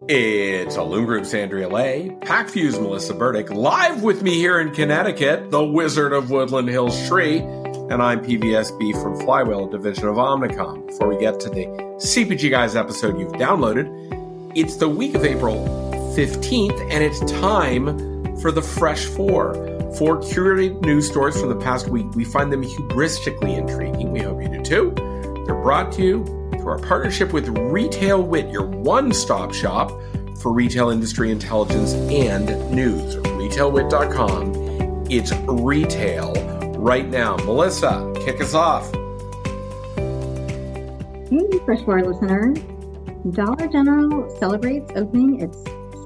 It's Loom Group's Andrea Lay, PacFuse Melissa Burdick, live with me here in Connecticut, the Wizard of Woodland Hills Shri, and I'm PVSB from Flywheel, division of Omnicom. Before we get to the CPG Guys episode you've downloaded, it's the week of April 15th, and it's time for the Fresh Four. Four curated news stories from the past week. We find them hubristically intriguing. We hope you do too. They're brought to you through our partnership with Retail Wit, your one-stop shop for retail industry intelligence and news. RetailWit.com. It's retail right now. Melissa, kick us off. Hey, Fresh Four listeners. Dollar General celebrates opening its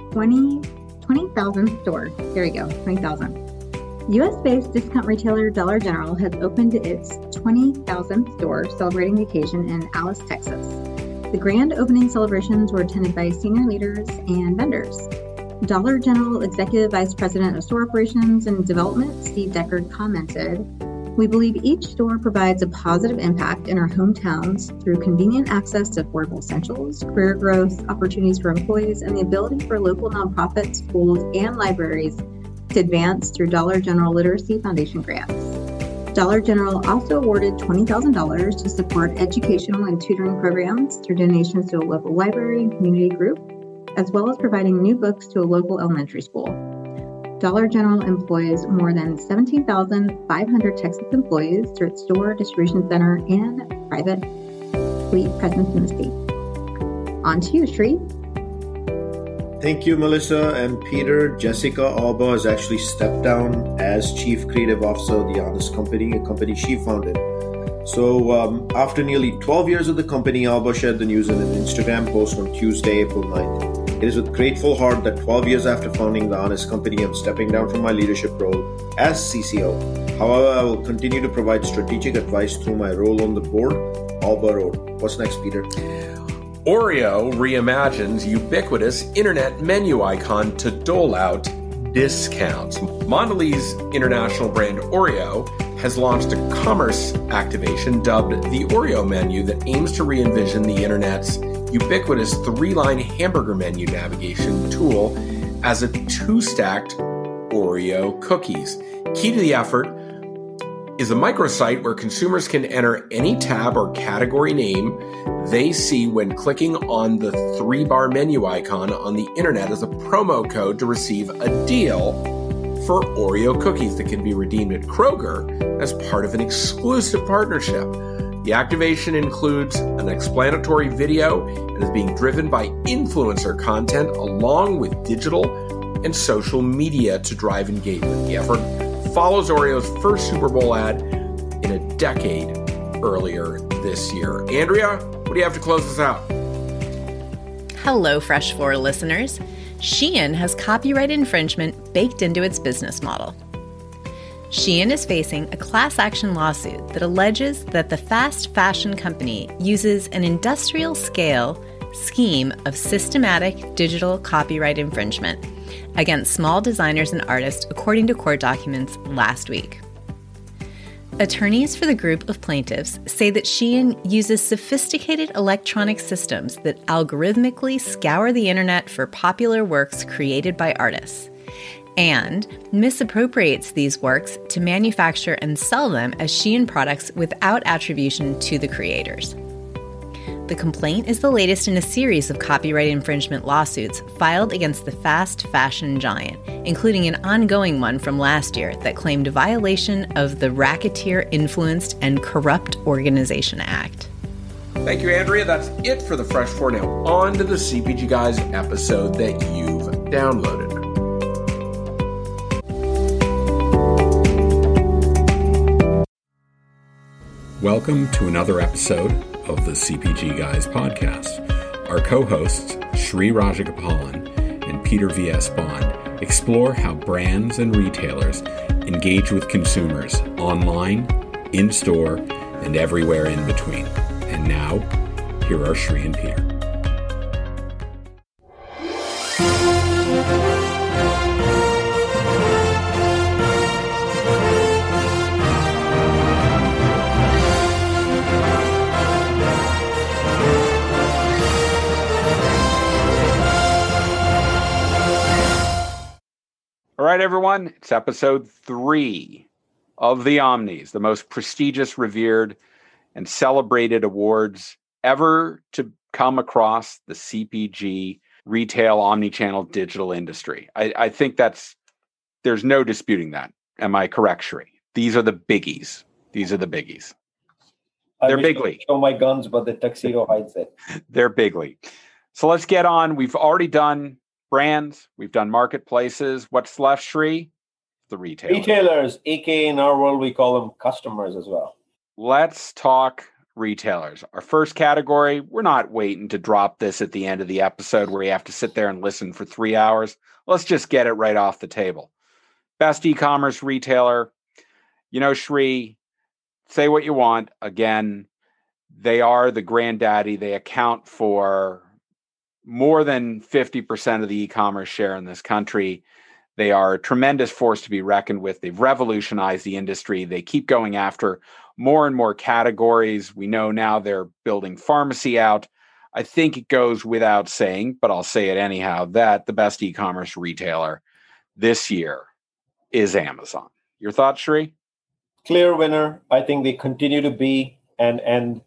20,000th store. There we go, 20,000. U.S.-based discount retailer Dollar General has opened its 20,000th store, celebrating the occasion in Alice, Texas. The grand opening celebrations were attended by senior leaders and vendors. Dollar General Executive Vice President of Store Operations and Development, Steve Deckard, commented, "We believe each store provides a positive impact in our hometowns through convenient access to affordable essentials, career growth, opportunities for employees, and the ability for local nonprofits, schools, and libraries to advance through Dollar General Literacy Foundation grants." Dollar General also awarded $20,000 to support educational and tutoring programs through donations to a local library and community group, as well as providing new books to a local elementary school. Dollar General employs more than 17,500 Texas employees through its store, distribution center, and private fleet presence in the state. On to you, Shri. Thank you, Melissa and Peter. Jessica Alba has actually stepped down as Chief Creative Officer of The Honest Company, a company she founded. So after nearly 12 years of the company, Alba shared the news in an Instagram post on Tuesday, April 9th. It is with grateful heart that 12 years after founding The Honest Company, I'm stepping down from my leadership role as CCO. However, I will continue to provide strategic advice through my role on the board. Alba wrote. What's next, Peter? Oreo reimagines ubiquitous internet menu icon to dole out discounts. Mondelez international brand Oreo has launched a commerce activation dubbed the Oreo menu that aims to re-envision the internet's ubiquitous three-line hamburger menu navigation tool as a two-stacked Oreo cookies. Key to the effort is a microsite where consumers can enter any tab or category name they see when clicking on the three-bar menu icon on the internet as a promo code to receive a deal for Oreo cookies that can be redeemed at Kroger as part of an exclusive partnership. The activation includes an explanatory video and is being driven by influencer content along with digital and social media to drive engagement. The effort follows Oreo's first Super Bowl ad in a decade earlier this year. Andrea, what do you have to close us out? Hello, Fresh Four listeners. Shein has copyright infringement baked into its business model. Shein is facing a class action lawsuit that alleges that the fast fashion company uses an industrial scale scheme of systematic digital copyright infringement against small designers and artists, according to court documents last week. Attorneys for the group of plaintiffs say that Shein uses sophisticated electronic systems that algorithmically scour the internet for popular works created by artists and misappropriates these works to manufacture and sell them as Shein products without attribution to the creators. The complaint is the latest in a series of copyright infringement lawsuits filed against the fast fashion giant, including an ongoing one from last year that claimed a violation of the Racketeer Influenced and Corrupt Organization Act. Thank you, Andrea. That's it for the Fresh Four. Now on to the CPG Guys episode that you've downloaded. Welcome to another episode of the CPG Guys podcast. Our co-hosts, Shri Rajagopalan and Peter V.S. Bond, explore how brands and retailers engage with consumers online, in-store, and everywhere in between. And now, here are Shri and Peter. right, everyone, it's episode 3 of the Omnis, the most prestigious, revered, and celebrated awards ever to come across the CPG retail omnichannel digital industry. I think there's no disputing that. Am I correct, Shri? These are the biggies. They're bigly. Show my guns, but the tuxedo hides it. They're bigly. So let's get on. We've already done brands. We've done marketplaces. What's left, Shri? The retailers. Retailers, aka in our world, we call them customers as well. Let's talk retailers. Our first category, we're not waiting to drop this at the end of the episode where you have to sit there and listen for 3 hours. Let's just get it right off the table. Best e-commerce retailer. Shri, say what you want. Again, they are the granddaddy. They account for more than 50% of the e-commerce share in this country. They are a tremendous force to be reckoned with. They've revolutionized the industry. They keep going after more and more categories. We know now they're building pharmacy out. I think it goes without saying, but I'll say it anyhow, that the best e-commerce retailer this year is Amazon. Your thoughts, Shri? Clear winner. I think they continue to be. And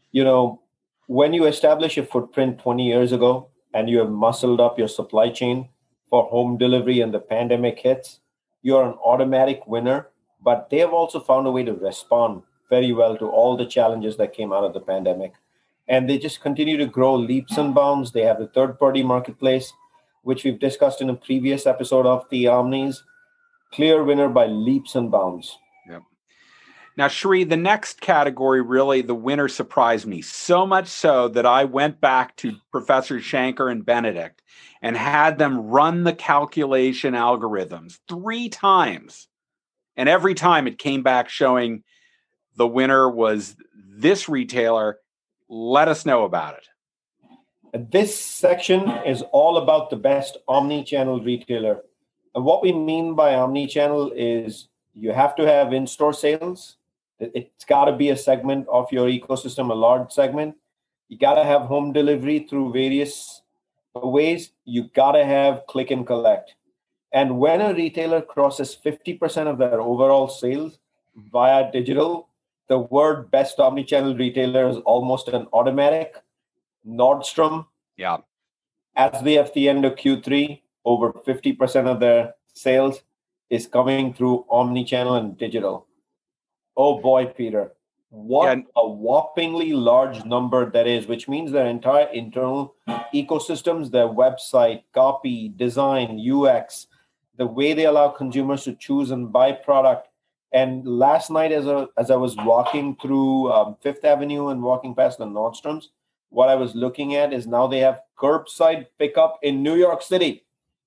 when you establish a footprint 20 years ago and you have muscled up your supply chain for home delivery and the pandemic hits, you're an automatic winner. But they have also found a way to respond very well to all the challenges that came out of the pandemic. And they just continue to grow leaps and bounds. They have the third-party marketplace, which we've discussed in a previous episode of the Omnis. Clear winner by leaps and bounds. Yep. Now, Shri, the next category, really, the winner surprised me so much so that I went back to Professor Shanker and Benedict and had them run the calculation algorithms 3 times. And every time it came back showing the winner was this retailer. Let us know about it. This section is all about the best omni-channel retailer. And what we mean by omni-channel is you have to have in-store sales. It's got to be a segment of your ecosystem, a large segment. You got to have home delivery through various ways. You got to have click and collect. And when a retailer crosses 50% of their overall sales via digital, the word best omnichannel retailer is almost an automatic. Nordstrom, as we have the end of Q3, over 50% of their sales is coming through omnichannel and digital. Oh boy, Peter, what a whoppingly large number that is, which means their entire internal ecosystems, their website, copy, design, UX, the way they allow consumers to choose and buy product. And last night, as I was walking through Fifth Avenue and walking past the Nordstroms, what I was looking at is now they have curbside pickup in New York City.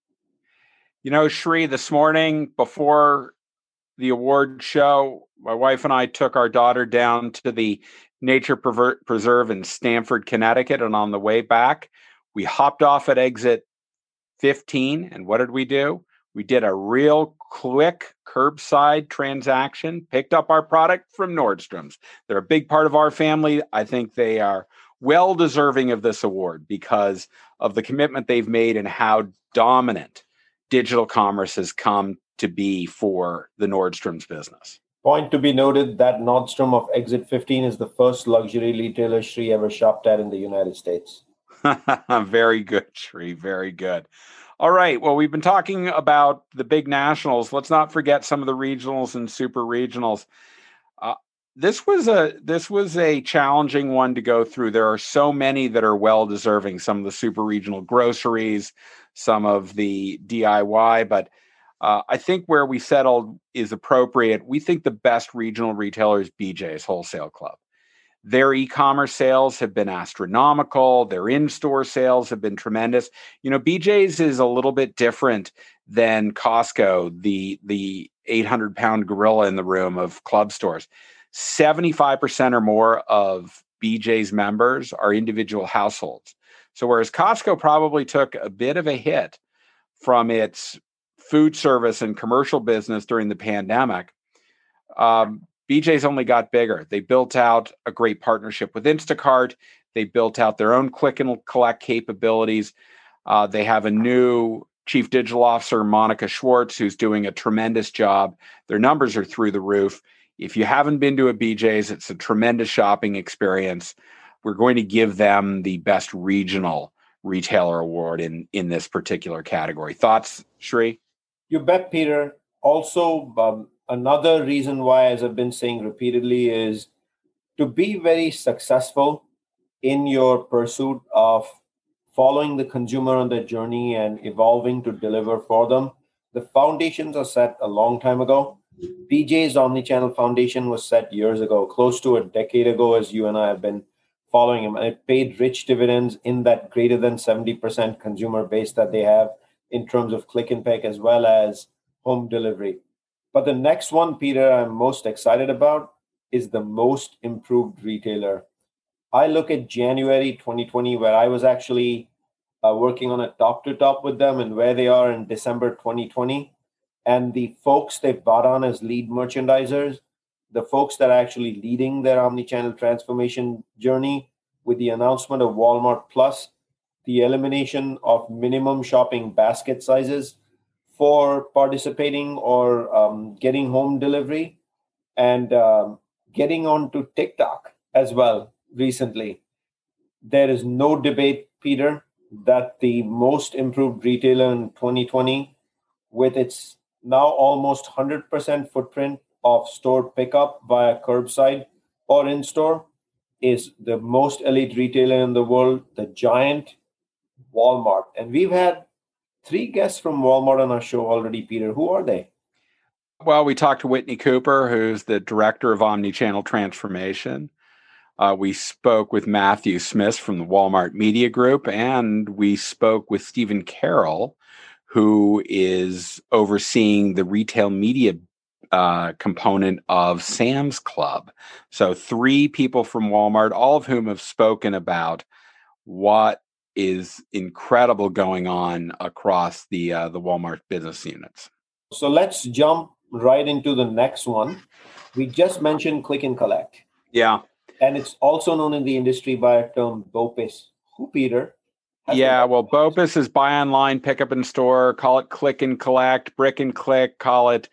Shri, this morning before the award show, my wife and I took our daughter down to the Nature Preserve in Stamford, Connecticut. And on the way back, we hopped off at exit 15. And what did we do? We did a real quick curbside transaction, picked up our product from Nordstrom's. They're a big part of our family. I think they are well deserving of this award because of the commitment they've made and how dominant digital commerce has come to be for the Nordstrom's business. Point to be noted that Nordstrom of Exit 15 is the first luxury retailer Shri ever shopped at in the United States. Very good, Shri. Very good. All right. Well, we've been talking about the big nationals. Let's not forget some of the regionals and super regionals. This was a challenging one to go through. There are so many that are well deserving. Some of the super regional groceries, some of the DIY, but I think where we settled is appropriate. We think the best regional retailer is BJ's Wholesale Club. Their e-commerce sales have been astronomical. Their in-store sales have been tremendous. BJ's is a little bit different than Costco, the 800-pound gorilla in the room of club stores. 75% or more of BJ's members are individual households. So whereas Costco probably took a bit of a hit from its food service and commercial business during the pandemic, BJ's only got bigger. They built out a great partnership with Instacart. They built out their own click and collect capabilities. They have a new Chief Digital Officer Monica Schwartz, who's doing a tremendous job. Their numbers are through the roof. If you haven't been to a BJ's, it's a tremendous shopping experience. We're going to give them the Best Regional Retailer Award in this particular category. Thoughts, Shri? You bet, Peter. Also, another reason why, as I've been saying repeatedly, is to be very successful in your pursuit of following the consumer on their journey and evolving to deliver for them. The foundations are set a long time ago. BJ's Omnichannel Foundation was set years ago, close to a decade ago, as you and I have been following him. And it paid rich dividends in that greater than 70% consumer base that they have in terms of click and pick as well as home delivery. But the next one, Peter, I'm most excited about is the most improved retailer. I look at January 2020, where I was actually working on a top-to-top with them, and where they are in December 2020. And the folks they brought on as lead merchandisers, the folks that are actually leading their omnichannel transformation journey with the announcement of Walmart Plus, the elimination of minimum shopping basket sizes for participating or getting home delivery, and getting onto TikTok as well recently. There is no debate, Peter, that the most improved retailer in 2020, with its now almost 100% footprint of store pickup via curbside or in-store, is the most elite retailer in the world, the giant Walmart. And we've had 3 guests from Walmart on our show already, Peter. Who are they? Well, we talked to Whitney Cooper, who's the Director of Omnichannel Transformation. We spoke with Matthew Smith from the Walmart Media Group, and we spoke with Stephen Carroll, who is overseeing the retail media component of Sam's Club. So 3 people from Walmart, all of whom have spoken about what is incredible going on across the Walmart business units. So let's jump right into the next one. We just mentioned Click and Collect. Yeah. And it's also known in the industry by a term BOPIS. Who, Peter? Yeah, well, BOPIS is buy online, pick up in store. Call it click and collect, brick and click, call it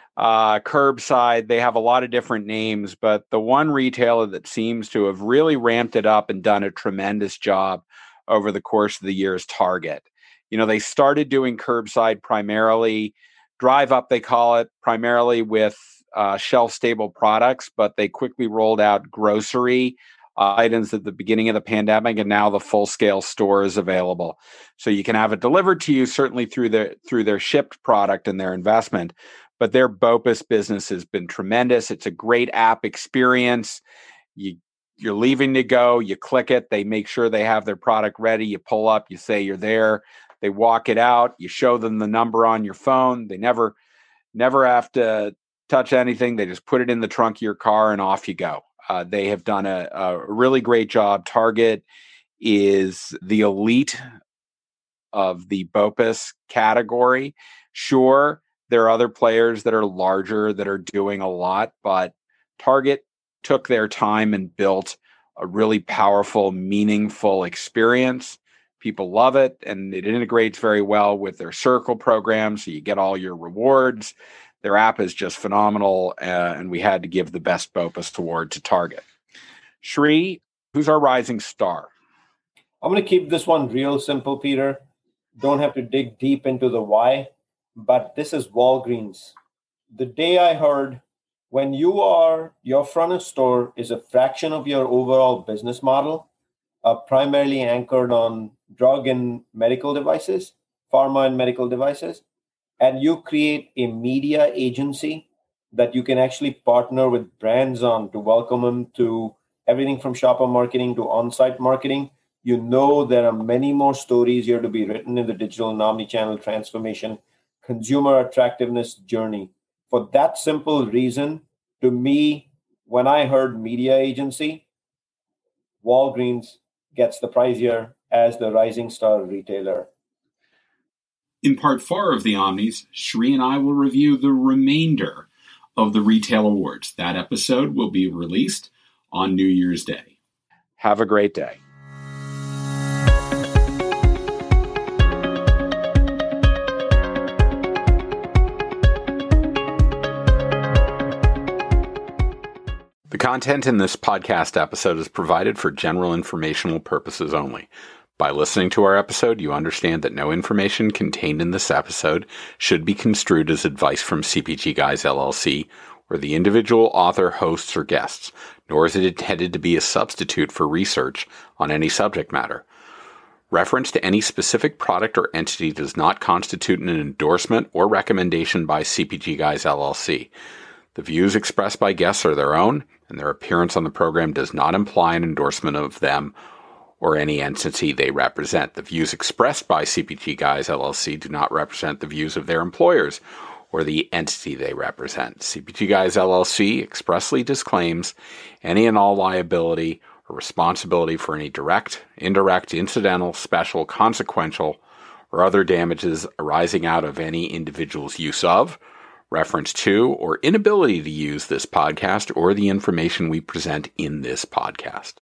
curbside. They have a lot of different names, but the one retailer that seems to have really ramped it up and done a tremendous job over the course of the year is Target. You know, they started doing curbside primarily, drive up, they call it, primarily with shelf-stable products, but they quickly rolled out grocery items at the beginning of the pandemic, and now the full-scale store is available. So you can have it delivered to you, certainly through their shipped product and their investment, but their BOPIS business has been tremendous. It's a great app experience. You're leaving to go, you click it, they make sure they have their product ready, you pull up, you say you're there, they walk it out, you show them the number on your phone, they never have to touch anything, they just put it in the trunk of your car and off you go. They have done a really great job. Target is the elite of the BOPIS category. Sure, there are other players that are larger that are doing a lot, but Target took their time and built a really powerful, meaningful experience. People love it, and it integrates very well with their Circle program, so you get all your rewards. Their app is just phenomenal, and we had to give the Best BOPIS award to Target. Shri, who's our rising star? I'm going to keep this one real simple, Peter. Don't have to dig deep into the why, but this is Walgreens. The day I heard, when your front of store is a fraction of your overall business model, primarily anchored on drug and medical devices, pharma and medical devices, and you create a media agency that you can actually partner with brands on to welcome them to everything from shopper marketing to on-site marketing, you know there are many more stories here to be written in the digital and omnichannel transformation consumer attractiveness journey. For that simple reason, to me, when I heard media agency, Walgreens gets the prize here as the rising star retailer. In part 4 of the Omnis, Shri and I will review the remainder of the Retail Awards. That episode will be released on New Year's Day. Have a great day. Content in this podcast episode is provided for general informational purposes only. By listening to our episode, you understand that no information contained in this episode should be construed as advice from CPG Guys LLC or the individual author, hosts, or guests, nor is it intended to be a substitute for research on any subject matter. Reference to any specific product or entity does not constitute an endorsement or recommendation by CPG Guys LLC. The views expressed by guests are their own, and their appearance on the program does not imply an endorsement of them or any entity they represent. The views expressed by CPG Guys LLC do not represent the views of their employers or the entity they represent. CPG Guys LLC expressly disclaims any and all liability or responsibility for any direct, indirect, incidental, special, consequential, or other damages arising out of any individual's use of, reference to, or inability to use this podcast or the information we present in this podcast.